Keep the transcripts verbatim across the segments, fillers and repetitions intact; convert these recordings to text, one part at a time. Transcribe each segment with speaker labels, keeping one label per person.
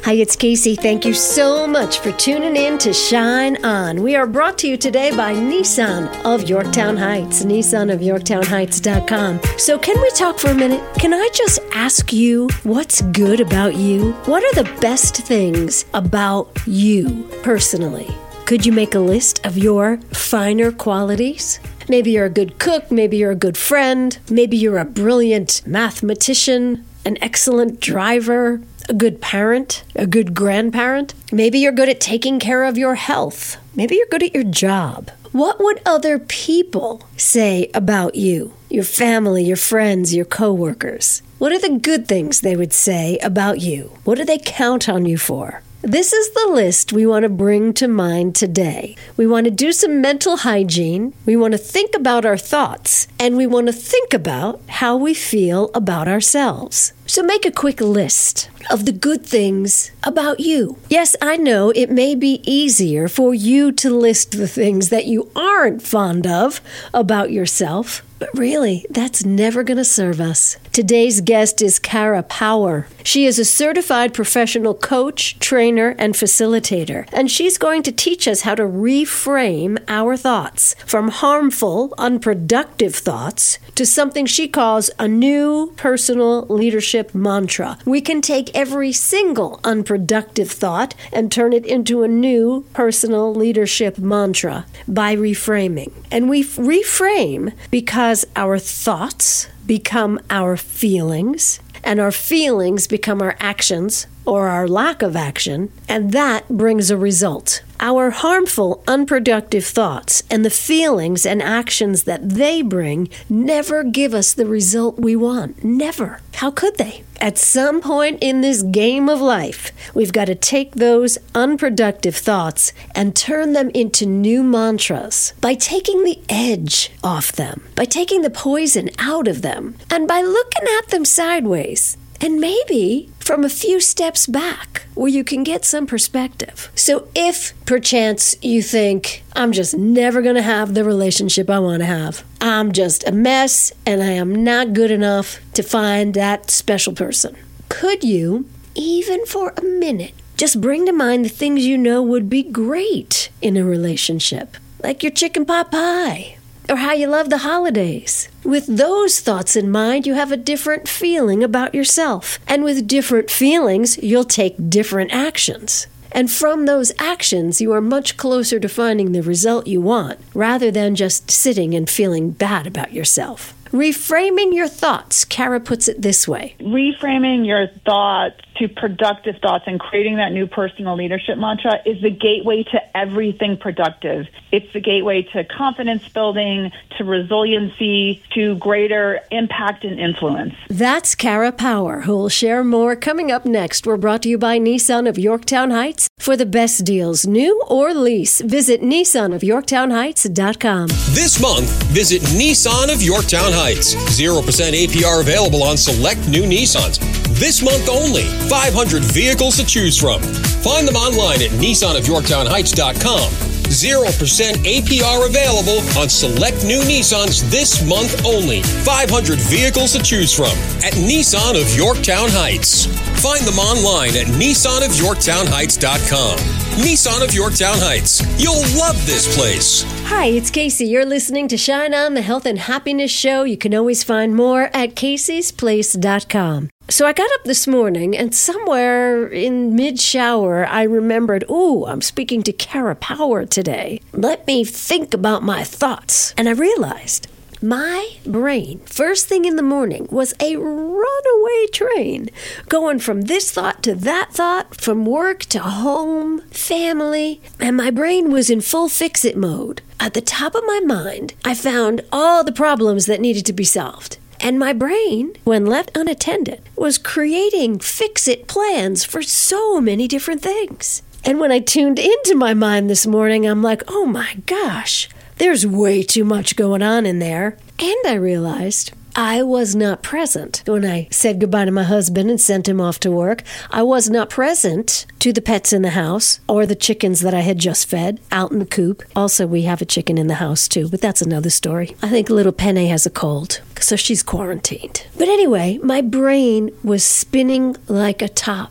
Speaker 1: Hi, it's Casey. Thank you so much for tuning in to Shine On. We are brought to you today by Nissan of Yorktown Heights, Nissan of Yorktown Heights dot com. So can we talk for a minute? Can I just ask you what's good about you? What are the best things about you personally? Could you make a list of your finer qualities? Maybe you're a good cook, maybe you're a good friend, maybe you're a brilliant mathematician, an excellent driver, a good parent, a good grandparent. Maybe you're good at taking care of your health. Maybe you're good at your job. What would other people say about you? Your family, your friends, your coworkers. What are the good things they would say about you? What do they count on you for? This is the list we want to bring to mind today. We want to do some mental hygiene. We want to think about our thoughts. And we want to think about how we feel about ourselves. So make a quick list of the good things about you. Yes, I know it may be easier for you to list the things that you aren't fond of about yourself. But really, that's never going to serve us. Today's guest is Kara Power. She is a certified professional coach, trainer, and facilitator. And she's going to teach us how to reframe our thoughts from harmful, unproductive thoughts to something she calls a new personal leadership mantra. We can take every single unproductive thought and turn it into a new personal leadership mantra by reframing. And we reframe because our thoughts become our feelings, and our feelings become our actions or our lack of action, and that brings a result. Our harmful, unproductive thoughts and the feelings and actions that they bring never give us the result we want. Never. How could they? At some point in this game of life, we've got to take those unproductive thoughts and turn them into new mantras by taking the edge off them, by taking the poison out of them, and by looking at them sideways. And maybe from a few steps back where you can get some perspective. So if perchance you think, I'm just never going to have the relationship I want to have. I'm just a mess and I am not good enough to find that special person. Could you, even for a minute, just bring to mind the things you know would be great in a relationship? Like your chicken pot pie. Or how you love the holidays. With those thoughts in mind, you have a different feeling about yourself. And with different feelings, you'll take different actions. And from those actions, you are much closer to finding the result you want, rather than just sitting and feeling bad about yourself. Reframing your thoughts. Kara puts it this way.
Speaker 2: Reframing your thoughts to productive thoughts and creating that new personal leadership mantra is the gateway to everything productive. It's the gateway to confidence building, to resiliency, to greater impact and influence.
Speaker 1: That's Kara Power, who will share more coming up next. We're brought to you by Nissan of Yorktown Heights. For the best deals, new or lease, visit Nissan of Yorktown Heights dot com.
Speaker 3: This month, visit Nissan of Yorktown Heights. zero percent A P R available on select new Nissans. This month only. five hundred vehicles to choose from. Find them online at Nissan of Yorktown Heights dot com. zero percent A P R available on select new Nissans this month only. five hundred vehicles to choose from at Nissan of Yorktown Heights. Find them online at Nissan of Yorktown Heights dot com. Nissan of Yorktown Heights. You'll love this place.
Speaker 1: Hi, it's Casey. You're listening to Shine On, the Health and Happiness Show. You can always find more at Casey's Place dot com. So I got up this morning, and somewhere in mid-shower, I remembered, ooh, I'm speaking to Kara Power today. Let me think about my thoughts. And I realized my brain, first thing in the morning, was a runaway train, going from this thought to that thought, from work to home, family, and my brain was in full fix-it mode. At the top of my mind, I found all the problems that needed to be solved. And my brain, when left unattended, was creating fix-it plans for so many different things. And when I tuned into my mind this morning, I'm like, oh my gosh, there's way too much going on in there. And I realized I was not present when I said goodbye to my husband and sent him off to work. I was not present to the pets in the house or the chickens that I had just fed out in the coop. Also, we have a chicken in the house too, but that's another story. I think little Penny has a cold, so she's quarantined. But anyway, my brain was spinning like a top.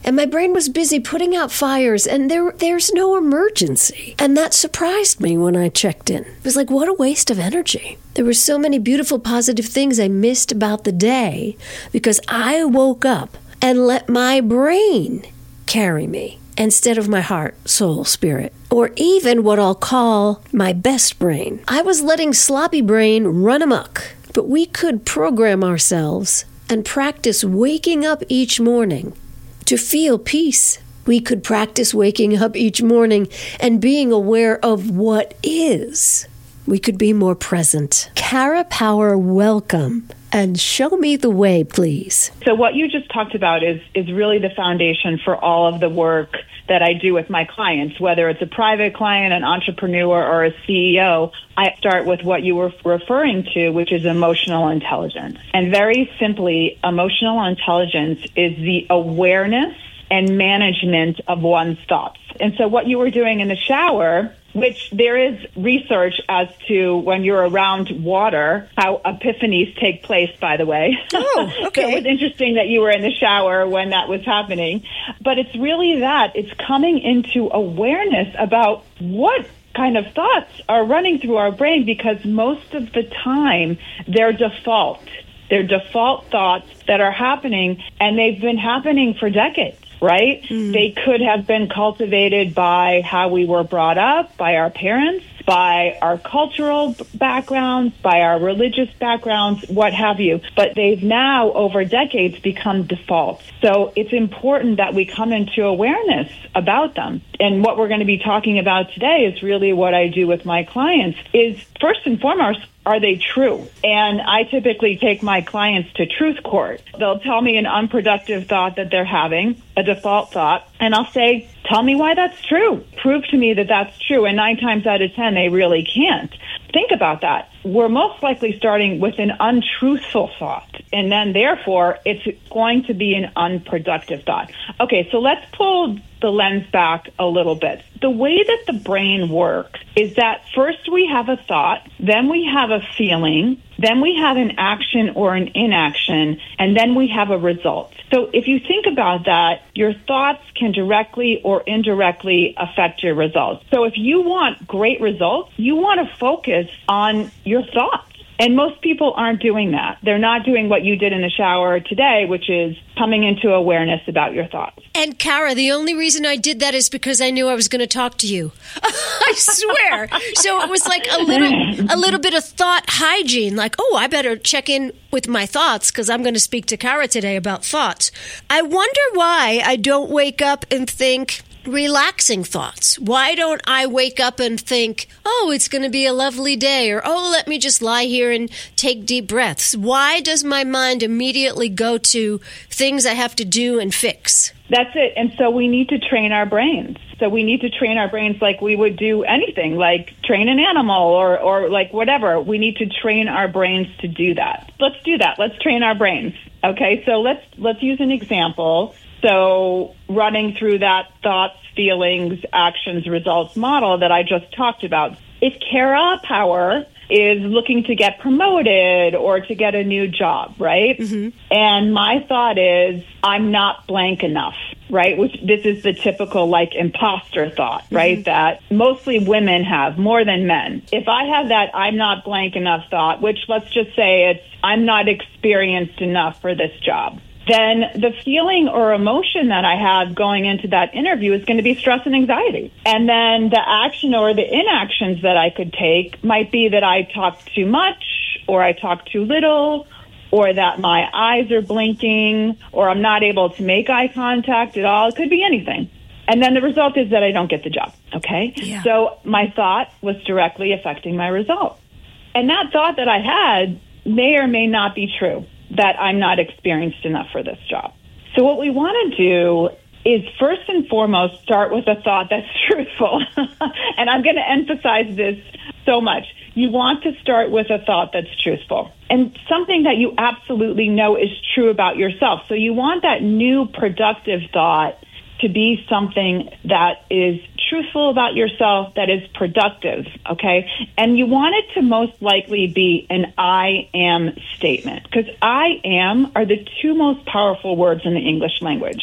Speaker 1: And my brain was busy putting out fires, and there there's no emergency. And that surprised me when I checked in. It was like, what a waste of energy. There were so many beautiful, positive things I missed about the day because I woke up and let my brain carry me instead of my heart, soul, spirit, or even what I'll call my best brain. I was letting sloppy brain run amok. But we could program ourselves and practice waking up each morning to feel peace. We could practice waking up each morning and being aware of what is. We could be more present. Kara Power, welcome. And show me the way, please.
Speaker 2: So what you just talked about is is really the foundation for all of the work that I do with my clients, whether it's a private client, an entrepreneur, or a C E O. I start with what you were referring to, which is emotional intelligence. And very simply, emotional intelligence is the awareness and management of one's thoughts. And so what you were doing in the shower, which there is research as to when you're around water, how epiphanies take place, by the way.
Speaker 1: Oh, okay.
Speaker 2: So it was interesting that you were in the shower when that was happening. But it's really that. It's coming into awareness about what kind of thoughts are running through our brain, because most of the time they're default. They're default thoughts that are happening, and they've been happening for decades. Right? Mm. They could have been cultivated by how we were brought up, by our parents, by our cultural backgrounds, by our religious backgrounds, what have you. But they've now, over decades, become default. So it's important that we come into awareness about them. And what we're going to be talking about today is really what I do with my clients is, first and foremost, are they true? And I typically take my clients to truth court. They'll tell me an unproductive thought that they're having, a default thought, and I'll say, tell me why that's true. Prove to me that that's true. And nine times out of ten, they really can't. Think about that. We're most likely starting with an untruthful thought, and then therefore it's going to be an unproductive thought. Okay, so let's pull the lens back a little bit. The way that the brain works is that first we have a thought, then we have a feeling, then we have an action or an inaction, and then we have a result. So if you think about that, your thoughts can directly or indirectly affect your results. So if you want great results, you want to focus on your thoughts. And most people aren't doing that. They're not doing what you did in the shower today, which is coming into awareness about your thoughts.
Speaker 1: And Kara, the only reason I did that is because I knew I was going to talk to you. I swear. So it was like a little a little bit of thought hygiene, like, oh, I better check in with my thoughts because I'm going to speak to Kara today about thoughts. I wonder why I don't wake up and think relaxing thoughts. Why don't I wake up and think, oh, it's going to be a lovely day, or, oh, let me just lie here and take deep breaths? Why does my mind immediately go to things I have to do and fix?
Speaker 2: That's it. And so we need to train our brains. So we need to train our brains like we would do anything, like train an animal or, or like whatever. We need to train our brains to do that. Let's do that. Let's train our brains. Okay, so let's let's use an example. So running through that thoughts, feelings, actions, results model that I just talked about. If Kara Power is looking to get promoted or to get a new job, right? Mm-hmm. And my thought is, I'm not blank enough, right? Which this is the typical like imposter thought, right? Mm-hmm. That mostly women have more than men. If I have that I'm not blank enough thought, which let's just say it's I'm not experienced enough for this job, then the feeling or emotion that I have going into that interview is going to be stress and anxiety. And then the action or the inactions that I could take might be that I talk too much, or I talk too little, or that my eyes are blinking, or I'm not able to make eye contact at all. It could be anything. And then the result is that I don't get the job, okay? Yeah. So my thought was directly affecting my result. And that thought that I had may or may not be true, that I'm not experienced enough for this job. So what we want to do is first and foremost start with a thought that's truthful. And I'm going to emphasize this so much. You want to start with a thought that's truthful and something that you absolutely know is true about yourself. So you want that new productive thought to be something that is truthful about yourself, that is productive, okay? And you want it to most likely be an I am statement, because I am are the two most powerful words in the English language.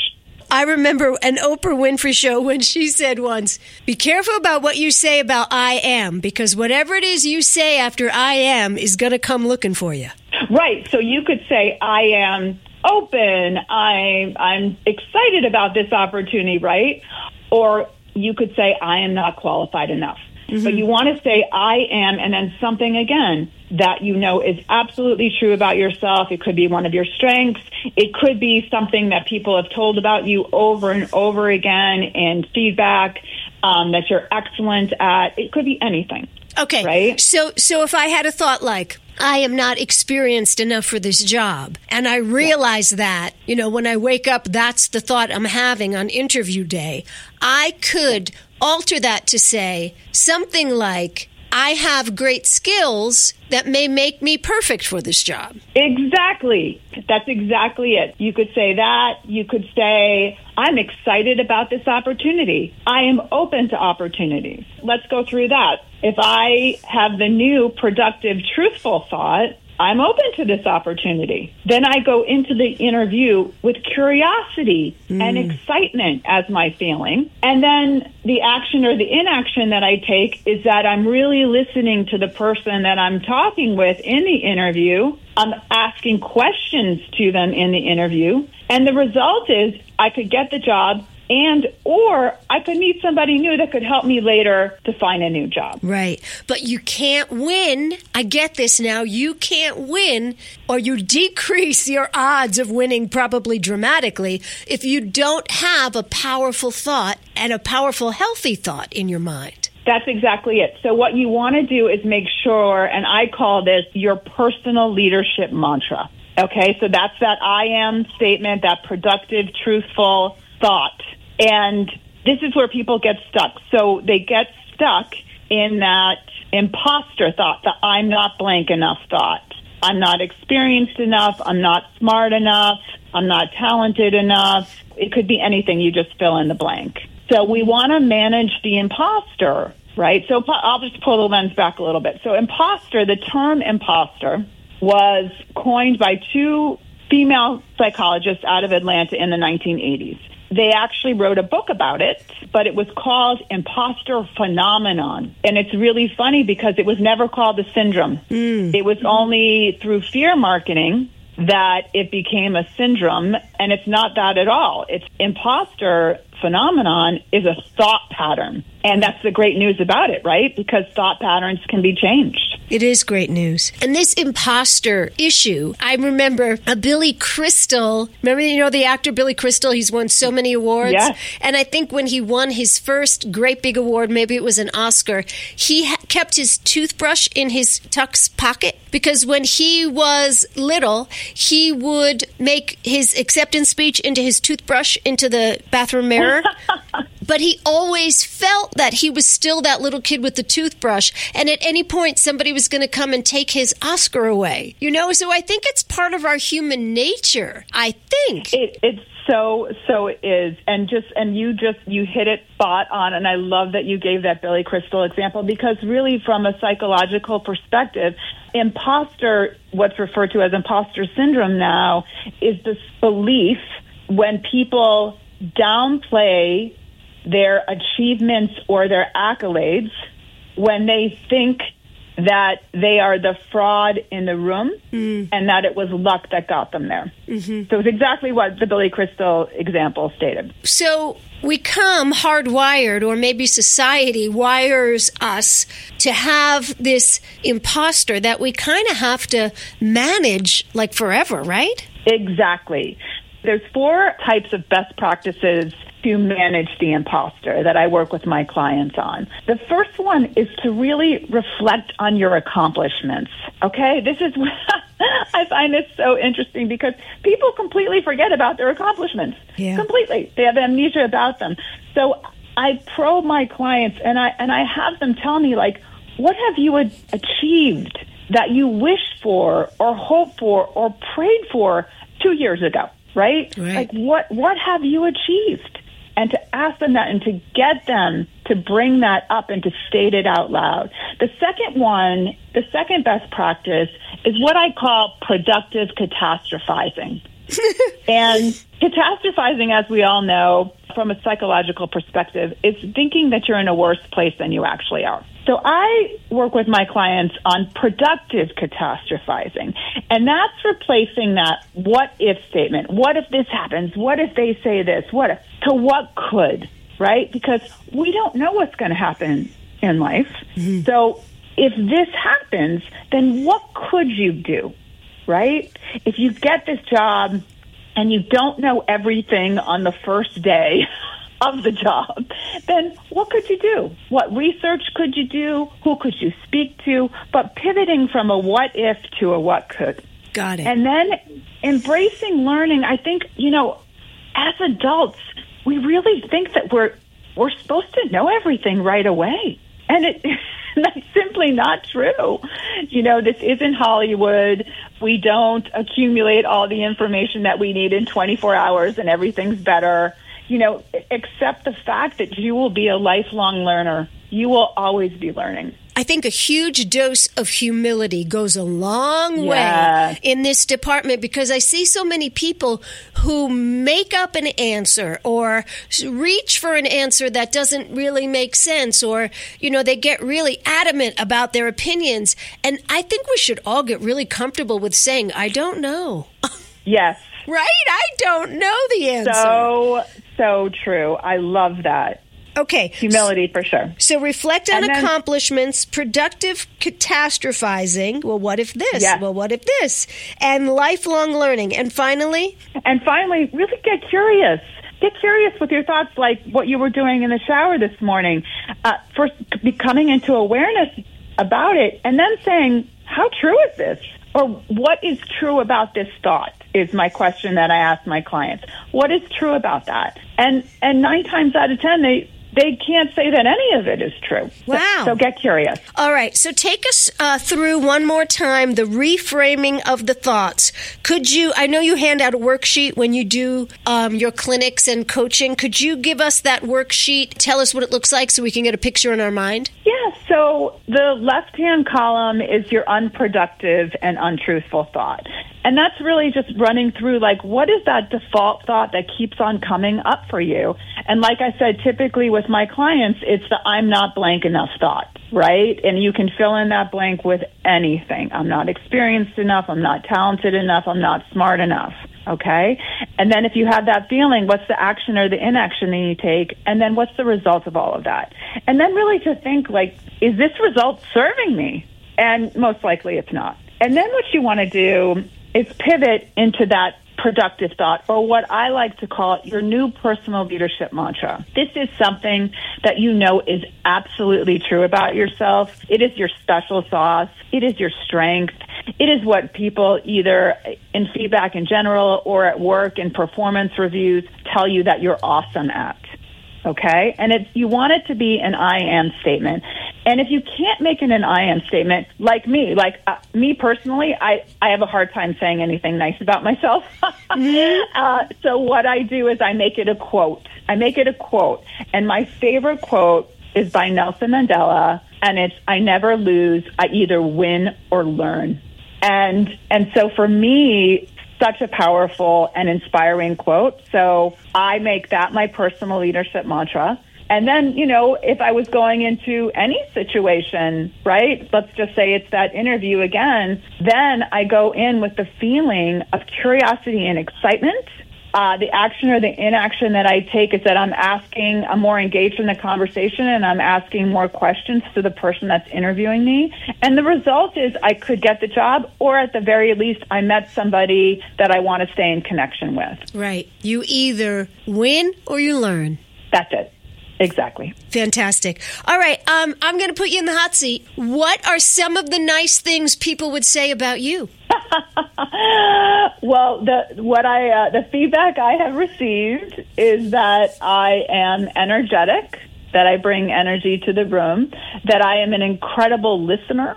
Speaker 1: I remember an Oprah Winfrey show when she said once, be careful about what you say about I am, because whatever it is you say after I am is going to come looking for you.
Speaker 2: Right. So you could say, I am open. I, I'm excited about this opportunity, right? Or you could say, I am not qualified enough. Mm-hmm. But you want to say, I am, and then something again that you know is absolutely true about yourself. It could be one of your strengths. It could be something that people have told about you over and over again in feedback um, that you're excellent at. It could be anything.
Speaker 1: Okay.
Speaker 2: Right?
Speaker 1: So, so if I had a thought like, I am not experienced enough for this job, and I realize yeah. that, you know, when I wake up, that's the thought I'm having on interview day, I could alter that to say something like, I have great skills that may make me perfect for this job.
Speaker 2: Exactly. That's exactly it. You could say that. You could say, I'm excited about this opportunity. I am open to opportunities. Let's go through that. If I have the new productive, truthful thought, I'm open to this opportunity. Then I go into the interview with curiosity mm. and excitement as my feeling. And then the action or the inaction that I take is that I'm really listening to the person that I'm talking with in the interview. I'm asking questions to them in the interview. And the result is I could get the job, and or I could meet somebody new that could help me later to find a new job.
Speaker 1: Right. But you can't win. I get this now. You can't win, or you decrease your odds of winning probably dramatically if you don't have a powerful thought and a powerful, healthy thought in your mind.
Speaker 2: That's exactly it. So what you want to do is make sure, and I call this your personal leadership mantra. Okay, so that's that I am statement, that productive, truthful thought. And this is where people get stuck. So they get stuck in that imposter thought, the I'm not blank enough thought. I'm not experienced enough. I'm not smart enough. I'm not talented enough. It could be anything. You just fill in the blank. So we want to manage the imposter, right? So I'll just pull the lens back a little bit. So imposter, the term imposter was coined by two female psychologists out of Atlanta in the nineteen eighties. They actually wrote a book about it, but it was called Imposter Phenomenon. And it's really funny because it was never called the syndrome. Mm. It was only through fear marketing that it became a syndrome, and it's not that at all. It's imposter phenomenon is a thought pattern. And that's the great news about it, right? Because thought patterns can be changed.
Speaker 1: It is great news. And this imposter issue, I remember a Billy Crystal. Remember, you know, the actor Billy Crystal? He's won so many awards.
Speaker 2: Yes.
Speaker 1: And I think when he won his first great big award, maybe it was an Oscar, he ha- kept his toothbrush in his tux pocket because when he was little, he would make his acceptance speech into his toothbrush into the bathroom mirror. But he always felt that he was still that little kid with the toothbrush, and at any point somebody was going to come and take his Oscar away. You know, so I think it's part of our human nature. I think
Speaker 2: it, it's so so it is, and just and you just you hit it spot on. And I love that you gave that Billy Crystal example because really, from a psychological perspective, imposter, what's referred to as imposter syndrome now, is this belief when people downplay their achievements or their accolades, when they think that they are the fraud in the room mm. and that it was luck that got them there. Mm-hmm. So it's exactly what the Billy Crystal example stated.
Speaker 1: So we come hardwired, or maybe society wires us to have this imposter that we kind of have to manage like forever, right?
Speaker 2: Exactly. There's four types of best practices to manage the imposter that I work with my clients on. The first one is to really reflect on your accomplishments. Okay, this is I find this so interesting because people completely forget about their accomplishments. Yeah. Completely. They have amnesia about them. So I probe my clients and I and I have them tell me, like, what have you achieved that you wished for or hoped for or prayed for two years ago? Right?
Speaker 1: Right.
Speaker 2: Like, what what have you achieved? And to ask them that and to get them to bring that up and to state it out loud. The second one, the second best practice is what I call productive catastrophizing. And catastrophizing, as we all know, from a psychological perspective, is thinking that you're in a worse place than you actually are. So I work with my clients on productive catastrophizing, and that's replacing that what if statement. What if this happens? What if they say this? What if? To what could, right? Because we don't know what's going to happen in life. Mm-hmm. So if this happens, then what could you do, right? If you get this job and you don't know everything on the first day of the job, then what could you do? What research could you do? Who could you speak to? But pivoting from a what if to a what could.
Speaker 1: Got it.
Speaker 2: And then embracing learning. I think, you know, as adults, we really think that we're we're supposed to know everything right away. And it that's simply not true. You know, this isn't Hollywood. We don't accumulate all the information that we need in twenty-four hours and everything's better. You know, accept the fact that you will be a lifelong learner. You will always be learning.
Speaker 1: I think a huge dose of humility goes a long
Speaker 2: yeah.
Speaker 1: way in this department, because I see so many people who make up an answer or reach for an answer that doesn't really make sense, or, you know, they get really adamant about their opinions. And I think we should all get really comfortable with saying, I don't know.
Speaker 2: Yes.
Speaker 1: Right? I don't know the answer.
Speaker 2: So, so true. I love that.
Speaker 1: Okay.
Speaker 2: Humility for sure.
Speaker 1: So reflect on
Speaker 2: then,
Speaker 1: accomplishments, productive catastrophizing. Well, what if this?
Speaker 2: Yes.
Speaker 1: Well, what if this? And lifelong learning. And finally?
Speaker 2: And finally, really get curious. Get curious with your thoughts, like what you were doing in the shower this morning. Uh, first, coming into awareness about it, and then saying, how true is this? Or what is true about this thought is my question that I ask my clients. What is true about that? And and nine times out of ten, they, they can't say that any of it is true.
Speaker 1: Wow.
Speaker 2: So, so get curious.
Speaker 1: All right. So take us uh, through one more time the reframing of the thoughts. Could you, I know you hand out a worksheet when you do um, your clinics and coaching. Could you give us that worksheet? Tell us what it looks like so we can get a picture in our mind?
Speaker 2: Yeah. So the left-hand column is your unproductive and untruthful thought. And that's really just running through, like, what is that default thought that keeps on coming up for you? And like I said, typically with my clients, it's the I'm not blank enough thought, right? And you can fill in that blank with anything. I'm not experienced enough. I'm not talented enough. I'm not smart enough. Okay? And then if you have that feeling, what's the action or the inaction that you take? And then what's the result of all of that? And then really to think, like, is this result serving me? And most likely it's not. And then what you want to do is pivot into that productive thought, or what I like to call it, your new personal leadership mantra. This is something that you know is absolutely true about yourself. It is your special sauce. It is your strength. It is what people either in feedback in general or at work in performance reviews tell you that you're awesome at. Okay? And it's, you want it to be an I am statement. And if you can't make it an I am statement, like me, like uh, me personally, I, I have a hard time saying anything nice about myself. uh, so what I do is I make it a quote. I make it a quote. And my favorite quote is by Nelson Mandela, and it's, I never lose, I either win or learn. And and so for me, such a powerful and inspiring quote. So I make that my personal leadership mantra. And then, you know, if I was going into any situation, right, let's just say it's that interview again, then I go in with the feeling of curiosity and excitement. Uh, the action or the inaction that I take is that I'm asking, I'm more engaged in the conversation, and I'm asking more questions to the person that's interviewing me. And the result is I could get the job, or at the very least, I met somebody that I want to stay in connection with.
Speaker 1: Right. You either win or you learn.
Speaker 2: That's it. Exactly.
Speaker 1: Fantastic. All right. Um, I'm going to put you in the hot seat. What are some of the nice things people would say about you?
Speaker 2: Well, the what I uh, the feedback I have received is that I am energetic, that I bring energy to the room, that I am an incredible listener,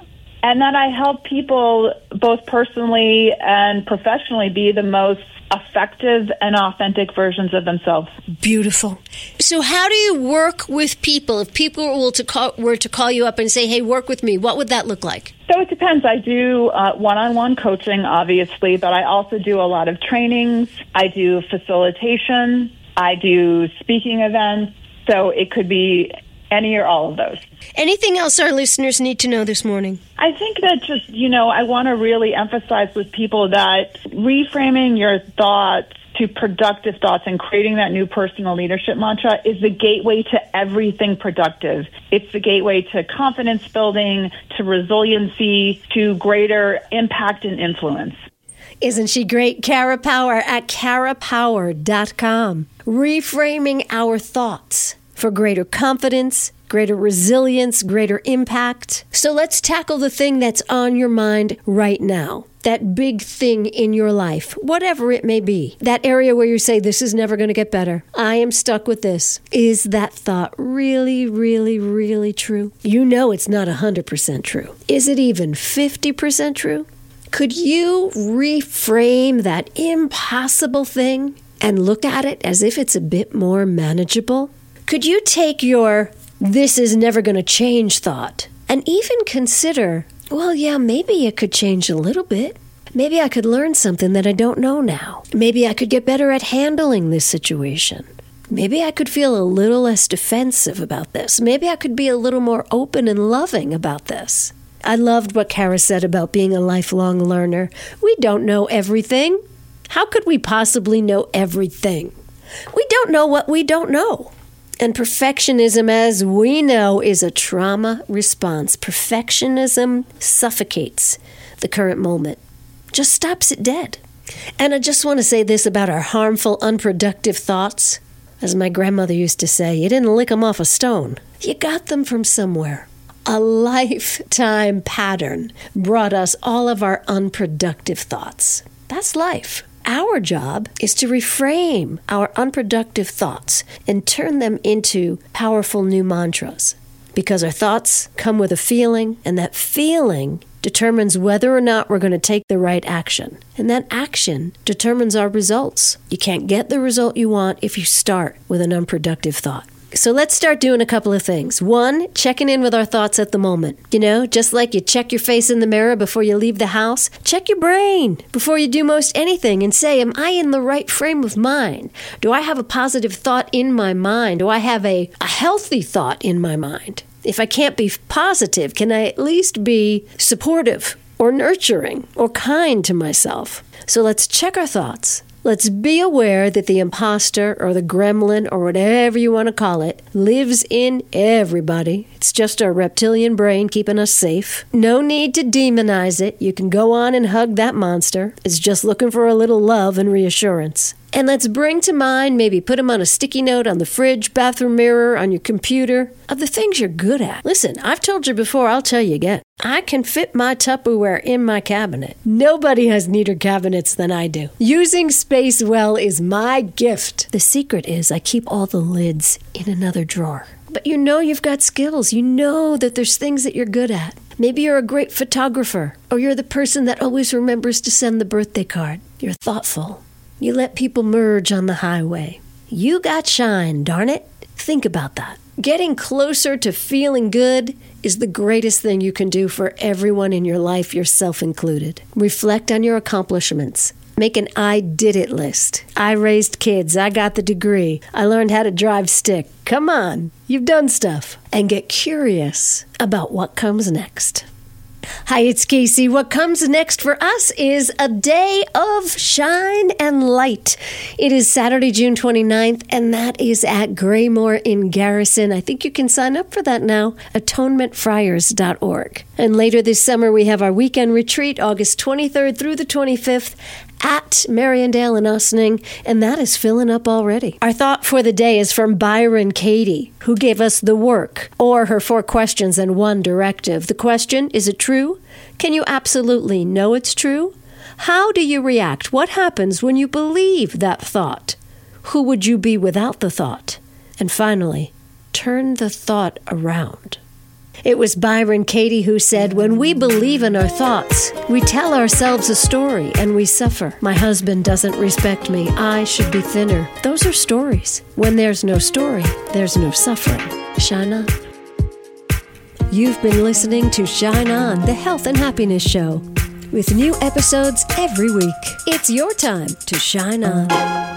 Speaker 2: and that I help people both personally and professionally be the most effective and authentic versions of themselves.
Speaker 1: Beautiful. So how do you work with people? If people were to call, were to call you up and say, hey, work with me, what would that look like?
Speaker 2: So it depends. I do uh, one-on-one coaching, obviously, but I also do a lot of trainings. I do facilitation. I do speaking events. So it could be any or all of those.
Speaker 1: Anything else our listeners need to know this morning?
Speaker 2: I think that just, you know, I want to really emphasize with people that reframing your thoughts to productive thoughts and creating that new personal leadership mantra is the gateway to everything productive. It's the gateway to confidence building, to resiliency, to greater impact and influence.
Speaker 1: Isn't she great? Kara Power at kara power dot com. Reframing our thoughts for greater confidence, greater resilience, greater impact. So let's tackle the thing that's on your mind right now. That big thing in your life, whatever it may be. That area where you say, this is never going to get better. I am stuck with this. Is that thought really, really, really true? You know it's not one hundred percent true. Is it even fifty percent true? Could you reframe that impossible thing and look at it as if it's a bit more manageable? Could you take your this is never going to change thought and even consider, well, yeah, maybe it could change a little bit. Maybe I could learn something that I don't know now. Maybe I could get better at handling this situation. Maybe I could feel a little less defensive about this. Maybe I could be a little more open and loving about this. I loved what Kara said about being a lifelong learner. We don't know everything. How could we possibly know everything? We don't know what we don't know. And perfectionism, as we know, is a trauma response. Perfectionism suffocates the current moment, just stops it dead. And I just want to say this about our harmful, unproductive thoughts. As my grandmother used to say, you didn't lick them off a stone. You got them from somewhere. A lifetime pattern brought us all of our unproductive thoughts. That's life. Our job is to reframe our unproductive thoughts and turn them into powerful new mantras. Because our thoughts come with a feeling, and that feeling determines whether or not we're going to take the right action. And that action determines our results. You can't get the result you want if you start with an unproductive thought. So let's start doing a couple of things. One, checking in with our thoughts at the moment. You know, just like you check your face in the mirror before you leave the house, check your brain before you do most anything and say, am I in the right frame of mind? Do I have a positive thought in my mind? Do I have a, a healthy thought in my mind? If I can't be positive, can I at least be supportive or nurturing or kind to myself? So let's check our thoughts. Let's be aware that the imposter or the gremlin or whatever you want to call it lives in everybody. It's just our reptilian brain keeping us safe. No need to demonize it. You can go on and hug that monster. It's just looking for a little love and reassurance. And let's bring to mind, maybe put them on a sticky note on the fridge, bathroom mirror, on your computer, of the things you're good at. Listen, I've told you before, I'll tell you again. I can fit my Tupperware in my cabinet. Nobody has neater cabinets than I do. Using space well is my gift. The secret is I keep all the lids in another drawer. But you know you've got skills. You know that there's things that you're good at. Maybe you're a great photographer, or you're the person that always remembers to send the birthday card. You're thoughtful. You let people merge on the highway. You got shine, darn it. Think about that. Getting closer to feeling good is the greatest thing you can do for everyone in your life, yourself included. Reflect on your accomplishments. Make an I did it list. I raised kids. I got the degree. I learned how to drive stick. Come on, you've done stuff. And get curious about what comes next. Hi, it's Casey. What comes next for us is a day of shine and light. It is Saturday, June twenty-ninth, and that is at Graymore in Garrison. I think you can sign up for that now, atonement friars dot org. And later this summer, we have our weekend retreat, August twenty-third through the twenty-fifth, at Mariandale and Ossining, and that is filling up already. Our thought for the day is from Byron Katie, who gave us the work, or her four questions and one directive. The question, is it true? Can you absolutely know it's true? How do you react? What happens when you believe that thought? Who would you be without the thought? And finally, turn the thought around. It was Byron Katie who said, when we believe in our thoughts, we tell ourselves a story and we suffer. My husband doesn't respect me. I should be thinner. Those are stories. When there's no story, there's no suffering. Shine on. You've been listening to Shine On, the Health and Happiness Show, with new episodes every week. It's your time to shine on.